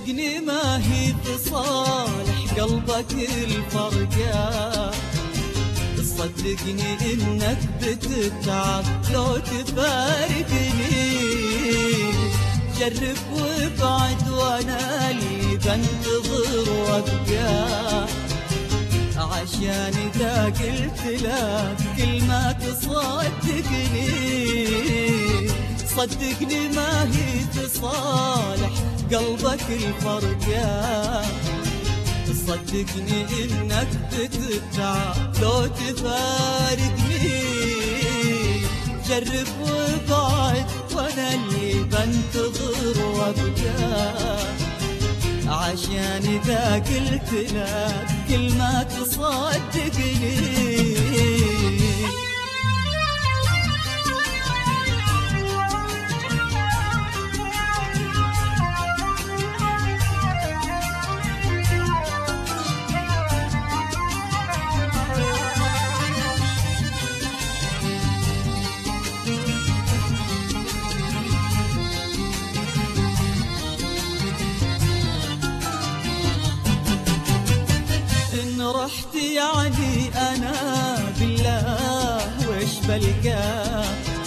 صدقني ما هي في صالح قلبك الفرقة، صدقني انك بتتعب لو تفارقني. جرب وابعد وانا اللي بنتظر وابقى، عشان اذا قلت لك كلمة تصدقني. صدقني ما هي تصالح قلبك الفرقة، صدقني انك بتتعب لو تفارقني. جرب وابعد وانا اللي بنتظر وابقى، عشان اذا قلت لك كلمة تصدقني. رحت يعني أنا بالله وش بلقى،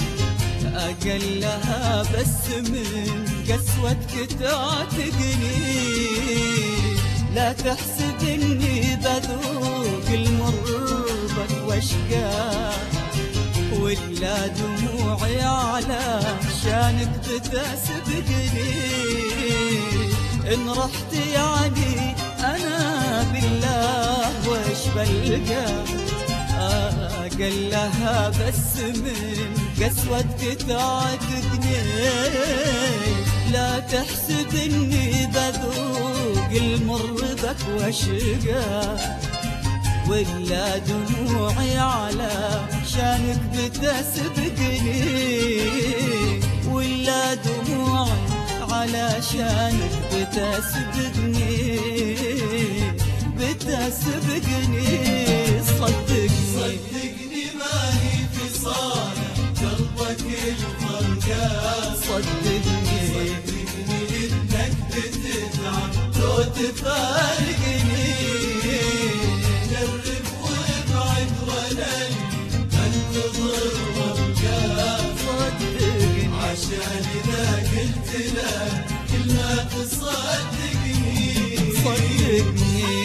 أقلها بس من قسوتك تعتقني. لا تحسب إني بذوق المر واشقى، ولا دموعي على شانك بتسبقني. إن رحت يعني أنا بالله وش بلقى، أقلها بس من قسوتك تعتقني. لا تحسب إني بذوق المر بك واشقى، ولا دموعي على شانك بتسبقني. ولا دموعي على شانك بتسبقني. صدقني ما هي في صالح قلبك الفرقة، صدقني انك بتتعب لو تفارقني. جرب وابعد وانا انتظر وابقى، صدقني عشان اذا قلت لك كلمة تصدقني. صدقني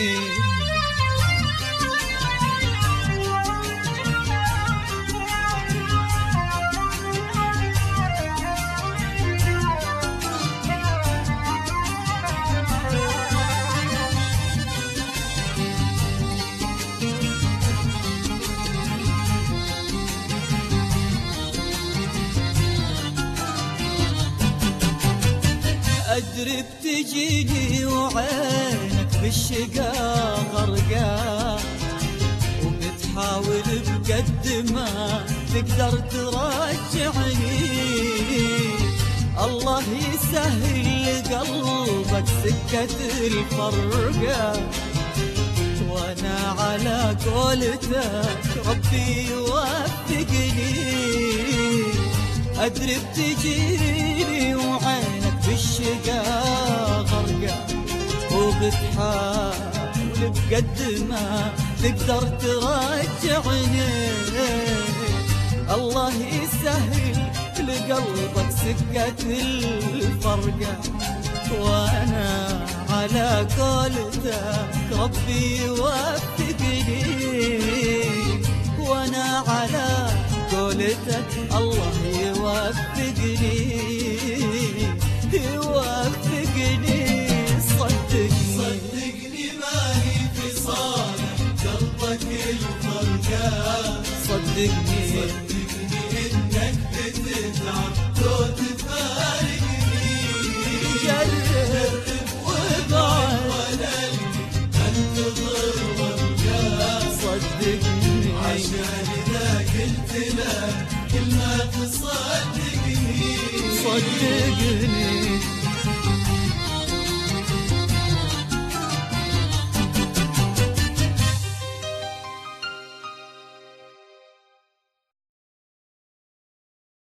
أدري بتجيني وعينك بالشقا غرقا، وبتحاول بقد ما تقدر ترجعني. الله يسهل قلبك سكة الفرقة، وانا على قولتك ربي يوفقني. أدري بتجيني وعينك بالشقا غرقا، وبتحاول بقد ما تقدر ترجعني. الله يسهل لقلبك سكة الفرقة، وانا على قولتك ربي يوفقني. وانا على قولتك الله يوفقني. صدقني ما هي في صالح قلبك الفرقة، صدقني انك بتتعب لو تفارقني. جرب وابعد وانا انتظر وابقى، صدقني عشان اذا قلت لك كلمة تصدقني. صدقني